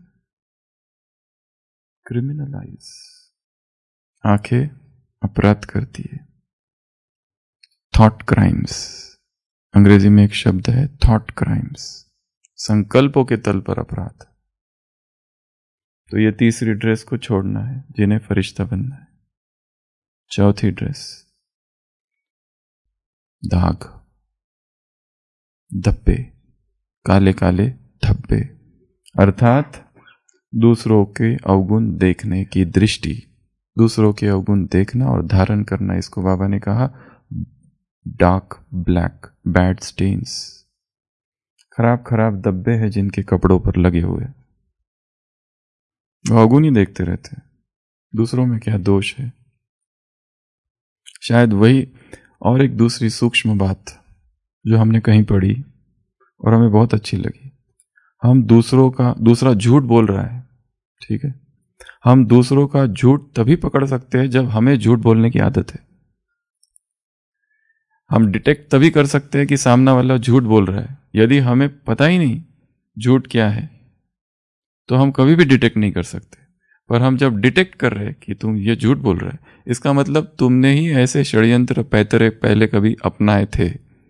क्रिमिनलाइज, आंखें अपराध करती है। थॉट क्राइम्स, अंग्रेजी में एक शब्द है थॉट क्राइम्स, संकल्पों के तल पर अपराध। तो ये तीसरी ड्रेस को छोड़ना है जिन्हें फरिश्ता बनना है। चौथी ड्रेस दाग, धब्बे, काले काले धब्बे, अर्थात दूसरों के अवगुण देखने की दृष्टि, दूसरों के अवगुण देखना और धारण करना। इसको बाबा ने कहा डार्क ब्लैक बैड स्टेन्स, खराब खराब धब्बे हैं जिनके कपड़ों पर लगे हुए। वो अवगुण ही देखते रहते हैं, दूसरों में क्या दोष है। शायद वही और एक दूसरी सूक्ष्म बात जो हमने कहीं पढ़ी और हमें बहुत अच्छी लगी। हम दूसरों का, दूसरा झूठ बोल रहा है, ठीक है, हम दूसरों का झूठ तभी पकड़ सकते हैं जब हमें झूठ बोलने की आदत है। हम डिटेक्ट तभी कर सकते हैं कि सामना वाला झूठ बोल रहा है। यदि हमें पता ही नहीं झूठ क्या है तो हम कभी भी डिटेक्ट नहीं कर सकते। पर हम जब डिटेक्ट कर रहे हैं कि तुम ये झूठ बोल रहा है, इसका मतलब तुमने ही ऐसे षड्यंत्र पैतरे पहले कभी अपनाए थे,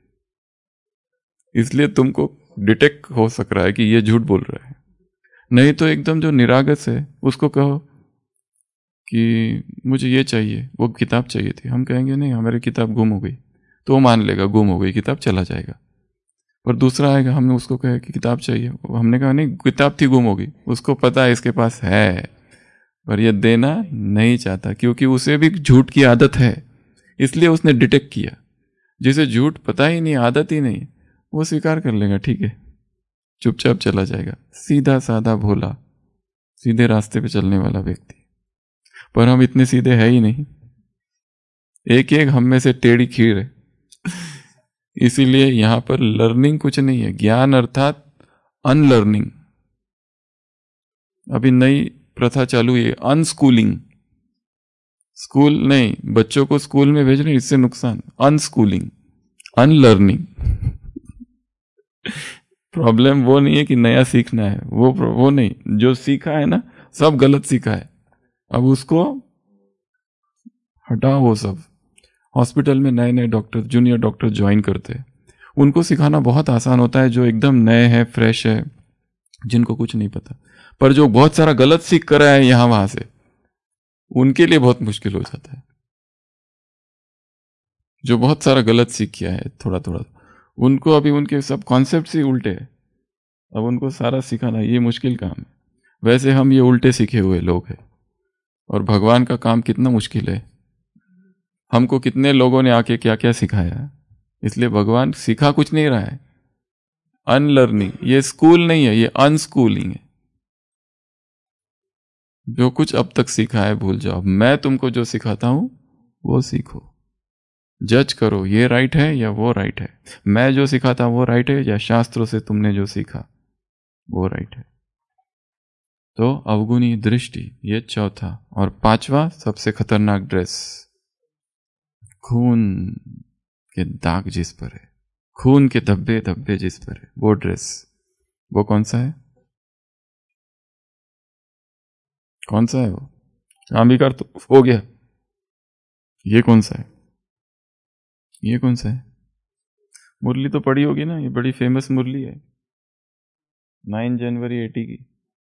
इसलिए तुमको डिटेक्ट हो सक रहा है कि ये झूठ बोल रहा है। नहीं तो एकदम जो निरागस है उसको कहो कि मुझे ये चाहिए, वो किताब चाहिए थी, हम कहेंगे नहीं हमारी किताब गुम हो गई, तो वो मान लेगा गुम हो गई किताब, चला जाएगा। और दूसरा आएगा, हमने उसको कहा कि किताब चाहिए, हमने कहा नहीं किताब थी गुम हो गई, उसको पता है इसके पास है पर ये देना नहीं चाहता क्योंकि उसे भी झूठ की आदत है, इसलिए उसने डिटेक्ट किया। जिसे झूठ पता ही नहीं, आदत ही नहीं, वो स्वीकार कर लेगा, ठीक है, चुपचाप चला जाएगा। सीधा साधा भोला, सीधे रास्ते पे चलने वाला व्यक्ति। पर हम इतने सीधे है ही नहीं, एक एक हम में से टेढ़ी खीर है। इसीलिए यहां पर लर्निंग कुछ नहीं है, ज्ञान अर्थात अनलर्निंग। अभी नई प्रथा चालू है अनस्कूलिंग। स्कूल नहीं, बच्चों को स्कूल में भेज रहे, इससे नुकसान। Unschooling, unlearning. प्रॉब्लम वो नहीं है कि नया सीखना है, वो वो नहीं, जो सीखा है ना सब गलत सीखा है, अब उसको हटाओ। वो सब हॉस्पिटल में नए नए डॉक्टर, जूनियर डॉक्टर ज्वाइन करते हैं, उनको सिखाना बहुत आसान होता है, जो एकदम नए हैं, फ्रेश है, जिनको कुछ नहीं पता। पर जो बहुत सारा गलत सीख कर आए हैं यहां वहां से, उनके लिए बहुत मुश्किल हो जाता है। जो बहुत सारा गलत सीख किया है थोड़ा थोड़ा, उनको अभी उनके सब कॉन्सेप्ट ही उल्टे हैं, अब उनको सारा सिखाना ये मुश्किल काम है। वैसे हम ये उल्टे सीखे हुए लोग हैं, और भगवान का काम कितना मुश्किल है। हमको कितने लोगों ने आके क्या क्या सिखाया, इसलिए भगवान सिखा कुछ नहीं रहा है। अनलर्निंग, ये स्कूल नहीं है, ये अनस्कूलिंग है। जो कुछ अब तक सीखा है भूल जाओ, मैं तुमको जो सिखाता हूं वो सीखो। जज करो ये राइट है या वो राइट है, मैं जो सिखाता हूं वो राइट है या शास्त्रों से तुमने जो सीखा वो राइट है। तो अवगुणी दृष्टि, ये चौथा। और पांचवा सबसे खतरनाक ड्रेस, खून के दाग जिस पर है, खून के धब्बे धब्बे जिस पर है, वो ड्रेस, वो कौन सा है? कौन सा है वो? अंबिकार तो हो गया, ये कौन सा है? ये कौन सा है? मुरली तो पड़ी होगी ना, ये बड़ी फेमस मुरली है, नाइन जनवरी एटी की।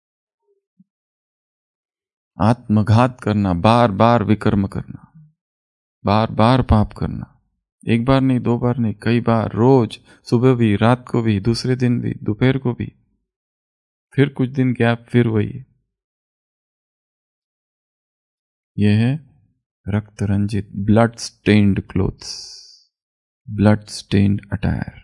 आत्मघात करना, बार बार विकर्म करना, बार बार पाप करना, एक बार नहीं, दो बार नहीं, कई बार, रोज, सुबह भी, रात को भी, दूसरे दिन भी, दोपहर को भी, फिर कुछ दिन गैप, फिर वही। यह है रक्त रंजित, blood stained clothes, blood stained attire,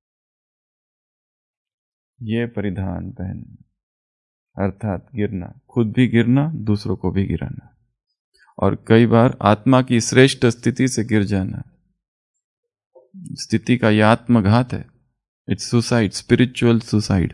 ये परिधान पहन, अर्थात गिरना, खुद भी गिरना, दूसरों को भी गिराना, और कई बार आत्मा की श्रेष्ठ स्थिति से गिर जाना। स्थिति का यह आत्मघात है, इट्स सुसाइड, स्पिरिचुअल सुसाइड।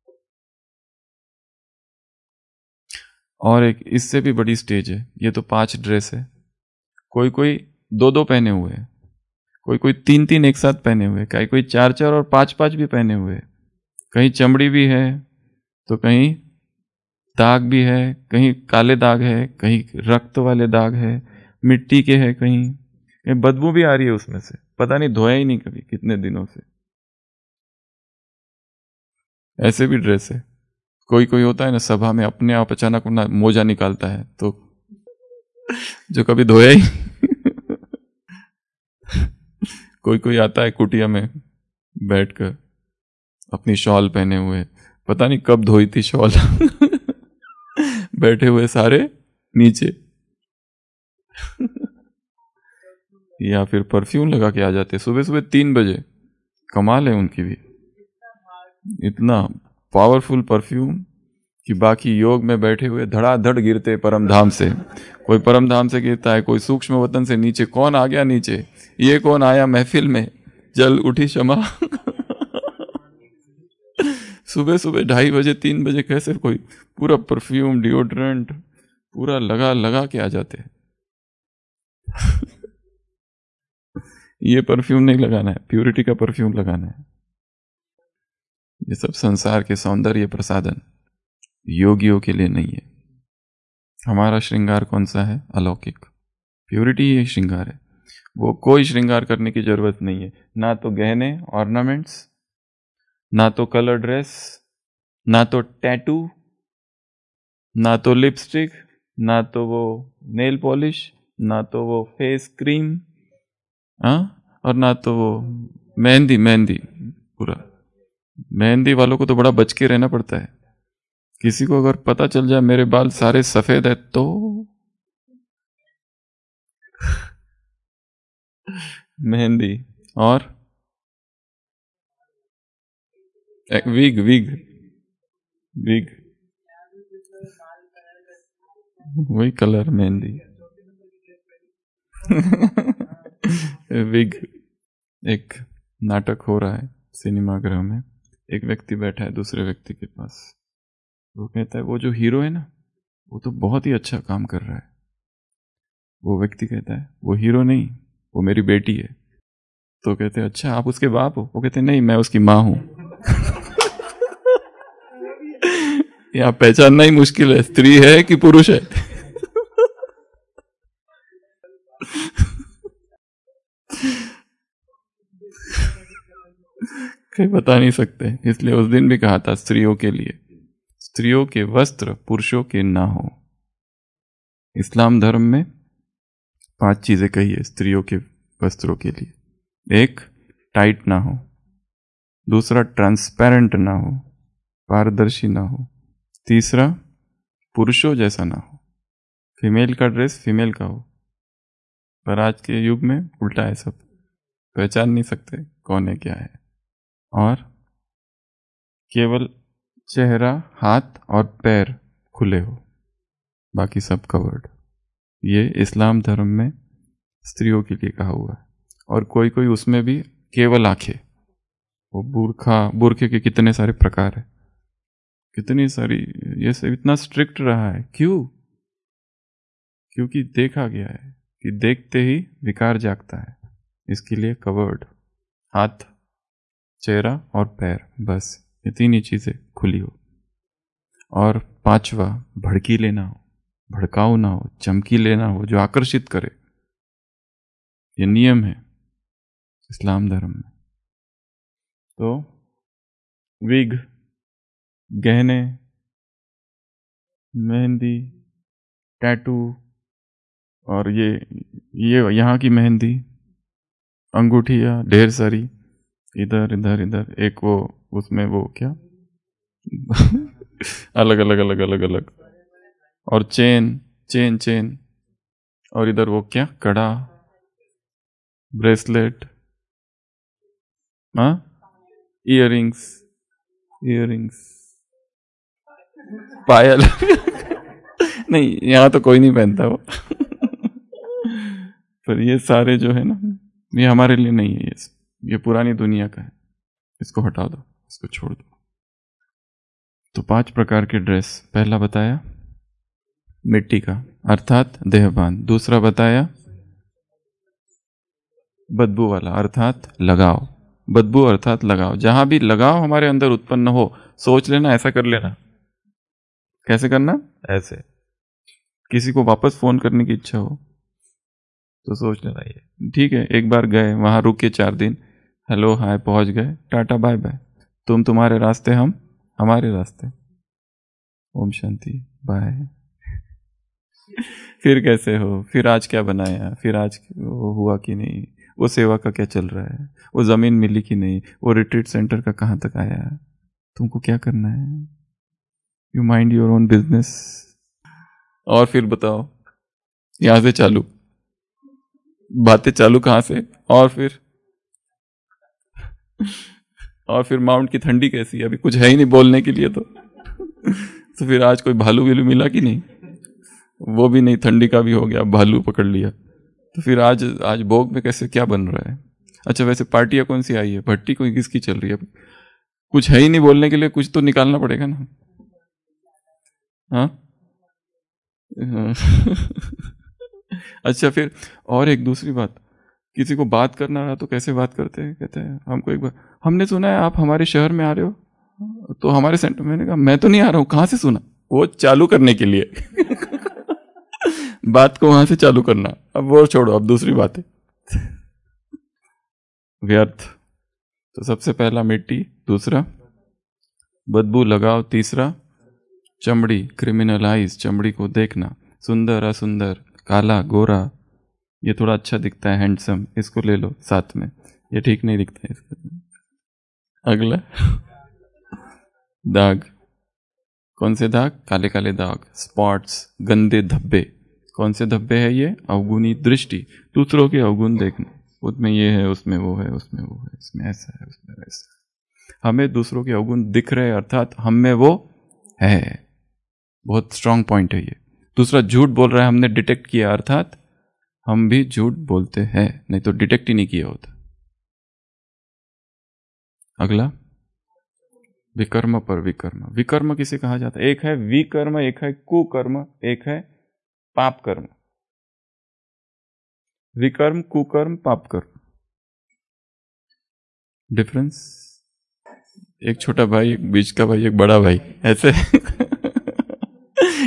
और एक इससे भी बड़ी स्टेज है, ये तो पांच ड्रेस है, कोई कोई दो दो पहने हुए है, कोई कोई तीन तीन एक साथ पहने हुए, कहीं कोई चार चार और पांच पांच भी पहने हुए, कहीं चमड़ी भी है तो कहीं दाग भी है, कहीं काले दाग है, कहीं रक्त वाले दाग है, मिट्टी के है, कहीं कहीं बदबू भी आ रही है उसमें से, पता नहीं धोया ही नहीं कभी कितने दिनों से, ऐसे भी ड्रेस है। कोई कोई होता है ना सभा में अपने आप अचानक अपना मोजा निकालता है, तो जो कभी धोया ही कोई कोई आता है कुटिया में बैठकर अपनी शॉल पहने हुए, पता नहीं कब धोई थी शॉल बैठे हुए सारे नीचे या फिर परफ्यूम लगा के आ जाते सुबह सुबह तीन बजे। कमाल है उनकी भी, इतना पावरफुल परफ्यूम कि बाकी योग में बैठे हुए धड़ाधड़ गिरते परम धाम से। कोई परम धाम से गिरता है, कोई सूक्ष्म वतन से नीचे, कौन आ गया नीचे, ये कौन आया महफिल में, जल उठी क्षमा सुबह सुबह ढाई बजे तीन बजे कैसे कोई पूरा परफ्यूम डिओड्रेंट पूरा लगा लगा के आ जाते हैं ये परफ्यूम नहीं लगाना है, प्यूरिटी का परफ्यूम लगाना है। ये सब संसार के सौंदर्य प्रसाधन योगियों के लिए नहीं है। हमारा श्रृंगार कौन सा है? अलौकिक, प्यूरिटी ही श्रृंगार है। वो कोई श्रृंगार करने की जरूरत नहीं है, ना तो गहने ऑर्नामेंट्स, ना तो कलर ड्रेस, ना तो टैटू, ना तो लिपस्टिक, ना तो वो नेल पॉलिश, ना तो वो फेस क्रीम, हाँ, और ना तो वो मेहंदी। मेहंदी पूरा मेहंदी वालों को तो बड़ा बच के रहना पड़ता है। किसी को अगर पता चल जाए मेरे बाल सारे सफेद है तो मेहंदी और विग विग विग वही कलर मेहंदी विग। एक नाटक हो रहा है सिनेमा गृह में, एक व्यक्ति बैठा है दूसरे व्यक्ति के पास, वो कहता है वो जो हीरो है ना वो तो बहुत ही अच्छा काम कर रहा है। वो व्यक्ति कहता है वो हीरो नहीं, वो मेरी बेटी है। तो कहते हैं अच्छा आप उसके बाप हो? वो कहते हैं नहीं, मैं उसकी माँ हूं यहाँ पहचानना ही मुश्किल है, स्त्री है कि पुरुष है। कहीं बता नहीं सकते। इसलिए उस दिन भी कहा था स्त्रियों के लिए, स्त्रियों के वस्त्र पुरुषों के ना हो। इस्लाम धर्म में पांच चीजें कही है स्त्रियों के वस्त्रों के लिए। एक, टाइट ना हो। दूसरा, ट्रांसपेरेंट ना हो, पारदर्शी ना हो। तीसरा, पुरुषों जैसा ना हो, फीमेल का ड्रेस फीमेल का हो। पर आज के युग में उल्टा है सब, पहचान नहीं सकते कौन है क्या है। और केवल चेहरा, हाथ और पैर खुले हो, बाकी सब कवर्ड। ये इस्लाम धर्म में स्त्रियों के लिए कहा हुआ है। और कोई कोई उसमें भी केवल आंखें, वो बुरखा, बुरखे के कितने सारे प्रकार है, कितनी सारी, ये सब इतना स्ट्रिक्ट रहा है। क्यों? क्योंकि देखा गया है कि देखते ही विकार जागता है, इसके लिए कवर्ड, हाथ, चेहरा और पैर, बस ये तीन ही चीजें खुली हो। और पांचवा, भड़कीले ना हो, भड़काऊ ना हो, चमकीले ना हो, जो आकर्षित करे। ये नियम है इस्लाम धर्म में। तो विग, गहने, मेहंदी, टैटू, और ये ये यहाँ की मेहंदी, अंगूठियाँ ढेर सारी, इधर इधर इधर, एक वो उसमें वो क्या अलग अलग अलग अलग अलग, और चेन चेन चेन, और इधर वो क्या, कड़ा, ब्रेसलेट, हाँ, इयररिंग्स इयररिंग्स पायल नहीं, यहाँ तो कोई नहीं पहनता वो पर ये सारे जो है ना, ये हमारे लिए नहीं है, ये ये पुरानी दुनिया का है, इसको हटा दो, इसको छोड़ दो। तो पांच प्रकार के ड्रेस, पहला बताया मिट्टी का अर्थात देहबान। दूसरा बताया बदबू वाला अर्थात लगाव, बदबू अर्थात लगाव। जहां भी लगाव हमारे अंदर उत्पन्न हो, सोच लेना, ऐसा कर लेना। कैसे करना? ऐसे। किसी को वापस फोन करने की इच्छा हो तो सोच लेना ये, ठीक है, एक बार गए वहां, रुके चार दिन, हेलो हाय, पहुंच गए, टाटा बाय बाय, तुम तुम्हारे रास्ते, हम हमारे रास्ते, ओम शांति, बाय। फिर कैसे हो, फिर आज क्या बनाया, फिर आज वो हुआ कि नहीं, वो सेवा का क्या चल रहा है, वो जमीन मिली कि नहीं, वो रिट्रीट सेंटर का कहाँ तक आया, तुमको क्या करना है, you mind your own business. और फिर बताओ, यहां से चालू बातें, चालू कहां से, और फिर और फिर माउंट की ठंडी कैसी है, अभी कुछ है ही नहीं बोलने के लिए तो तो फिर आज कोई भालू विलू मिला कि नहीं, वो भी नहीं, ठंडी का भी हो गया, भालू पकड़ लिया। तो फिर आज आज भोग में कैसे क्या बन रहा है। अच्छा, वैसे पार्टियां कौन सी आई है, भट्टी कोई किसकी चल रही है, कुछ है ही नहीं बोलने के लिए, कुछ तो निकालना पड़ेगा ना। हाँ अच्छा, फिर और एक दूसरी बात, किसी को बात करना रहा तो कैसे बात करते हैं, कहते हैं हमको एक बार, हमने सुना है आप हमारे शहर में आ रहे हो, तो हमारे सेंटर, मैंने कहा मैं तो नहीं आ रहा हूं, कहां से सुना, वो चालू करने के लिए बात को वहां से चालू करना। अब वो छोड़ो, अब दूसरी बात है व्यर्थ। तो सबसे पहला मिट्टी, दूसरा बदबू लगाव, तीसरा चमड़ी, क्रिमिनलाइज, चमड़ी को देखना, सुंदर असुंदर, काला गोरा, ये थोड़ा अच्छा दिखता है, हैंडसम, इसको ले लो साथ में, ये ठीक नहीं दिखता है इसको। अगला दाग, कौन से दाग, काले काले दाग, स्पॉट्स, गंदे धब्बे। कौन से धब्बे है ये, अवगुणी दृष्टि, दूसरों के अवगुण देखना, उसमें ये है, उसमें वो है, उसमें वो है, इसमें ऐसा है, उसमें वैसा है। हमें दूसरों के अवगुण दिख रहे, अर्थात हम में वो है। बहुत स्ट्रांग पॉइंट है ये। दूसरा झूठ बोल रहा है, हमने डिटेक्ट किया, अर्थात हम भी झूठ बोलते हैं, नहीं तो डिटेक्ट ही नहीं किया होता। अगला विकर्म पर विकर्म। विकर्म किसे कहा जाता है, एक है विकर्म, एक है कुकर्म, एक है पाप कर्म। विकर्म, कुकर्म, पाप कर्म, डिफरेंस। एक छोटा भाई, एक बीच का भाई, एक बड़ा भाई, ऐसे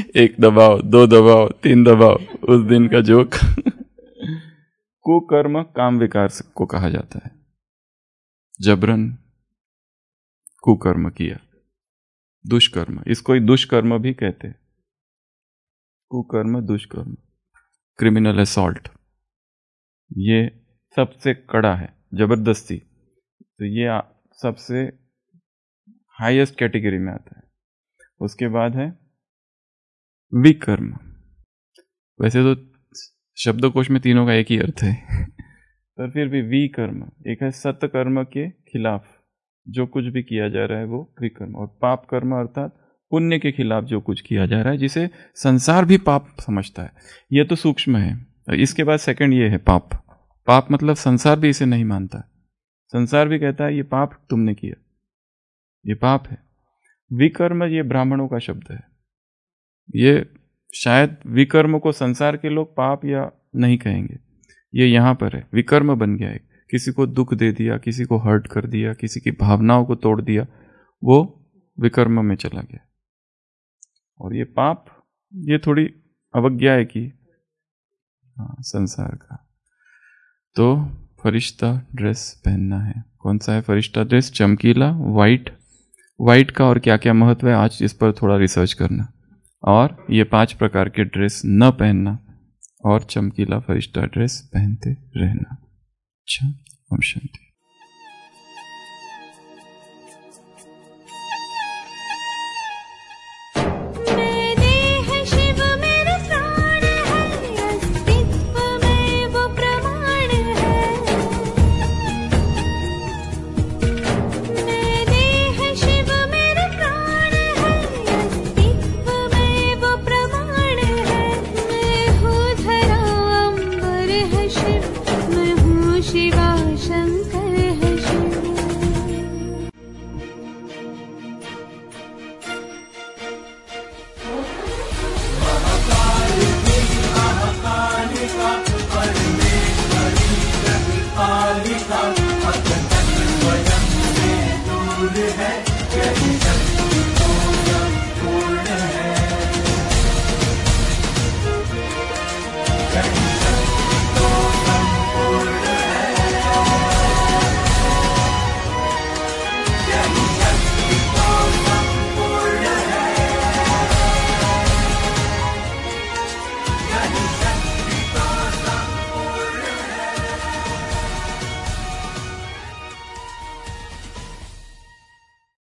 एक दबाओ, दो दबाओ, तीन दबाओ, उस दिन का जोक। कुकर्म काम विकार को कहा जाता है। जबरन कुकर्म किया, दुष्कर्म, इसको ही दुष्कर्म भी कहते हैं। कुकर्म, दुष्कर्म, क्रिमिनल असॉल्ट, ये सबसे कड़ा है, जबरदस्ती, तो ये सबसे हाईएस्ट कैटेगरी में आता है। उसके बाद है विकर्म। वैसे तो शब्दकोश में तीनों का एक ही अर्थ है, पर फिर भी विकर्म एक है सत्कर्म के खिलाफ जो कुछ भी किया जा रहा है वो विकर्म, और पाप कर्म अर्थात पुण्य के खिलाफ जो कुछ किया जा रहा है जिसे संसार भी पाप समझता है। यह तो सूक्ष्म है। इसके बाद सेकंड ये है पाप। पाप मतलब संसार भी इसे नहीं मानता, संसार भी कहता है ये पाप तुमने किया, ये पाप है। विकर्म ये ब्राह्मणों का शब्द है। ये शायद विकर्म को संसार के लोग पाप या नहीं कहेंगे, ये यहाँ पर है, विकर्म बन गया है। किसी को दुख दे दिया, किसी को हर्ट कर दिया, किसी की भावनाओं को तोड़ दिया, वो विकर्म में चला गया। और ये पाप, ये थोड़ी अवज्ञा है कि हाँ संसार का। तो फरिश्ता ड्रेस पहनना है। कौन सा है फरिश्ता ड्रेस? चमकीला, वाइट। वाइट का और क्या क्या महत्व है आज इस पर थोड़ा रिसर्च करना, और ये पांच प्रकार के ड्रेस न पहनना और चमकीला फरिश्ता ड्रेस पहनते रहना। अच्छा, ओम शांति।